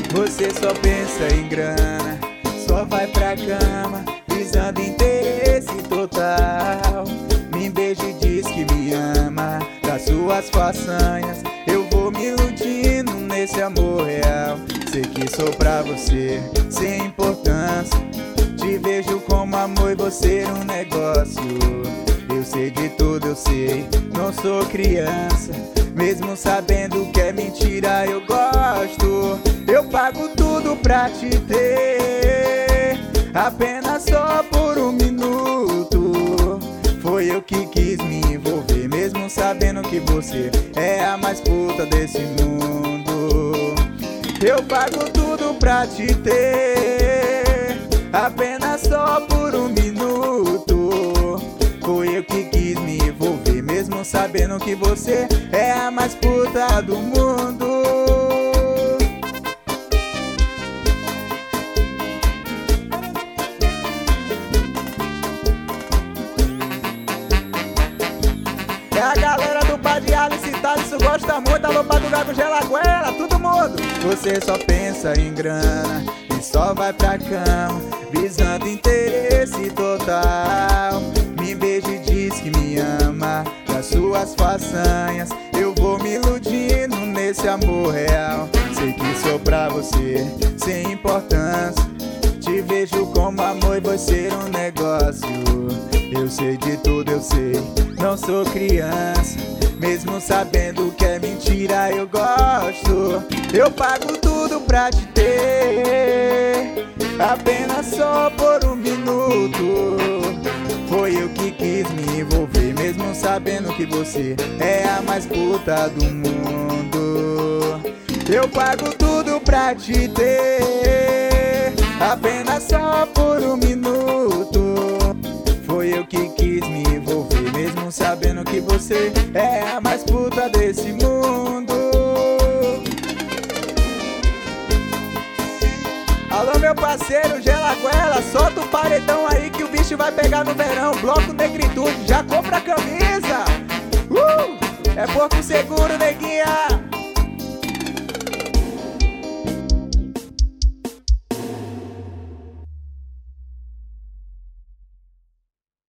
Você só pensa em grana, só vai pra cama, visando interesse total. Me beija e diz que me ama, das suas façanhas eu vou me iludindo nesse amor real. Sei que sou pra você, sem importância. Te vejo como amor e você um negócio. Eu sei de tudo, eu sei, não sou criança. Mesmo sabendo que é mentira, eu gosto. Eu pago tudo pra te ter, apenas só por um minuto. Foi eu que quis me envolver, mesmo sabendo que você é a mais puta desse mundo. Eu pago tudo pra te ter, apenas só por um minuto. Foi eu que quis me envolver, mesmo sabendo que você é a mais puta do mundo. É a galera do Padre Alice Thales, gosta muito. Alô, Padre Gago, Gelaguela, todo mundo. Você só pensa em grana e só vai pra cama, visando interesse total. Me beija e diz que me ama, das suas façanhas eu vou me iludindo nesse amor real. Sei que sou pra você, sem importância. Te vejo como amor e você um negócio. Eu sei de tudo, eu sei, não sou criança. Mesmo sabendo que é mentira, eu gosto. Eu pago tudo pra te ter, apenas só por um minuto. Foi eu que quis me envolver, mesmo sabendo que você é a mais puta do mundo. Eu pago tudo pra te ter, apenas só por um minuto. Foi eu que quis me envolver, mesmo sabendo que você é a mais puta desse mundo. Alô, meu parceiro Gelaguela, solta o paredão aí que o bicho vai pegar no verão. Bloco Negritude, já compra a camisa. É Porto Seguro, neguinha.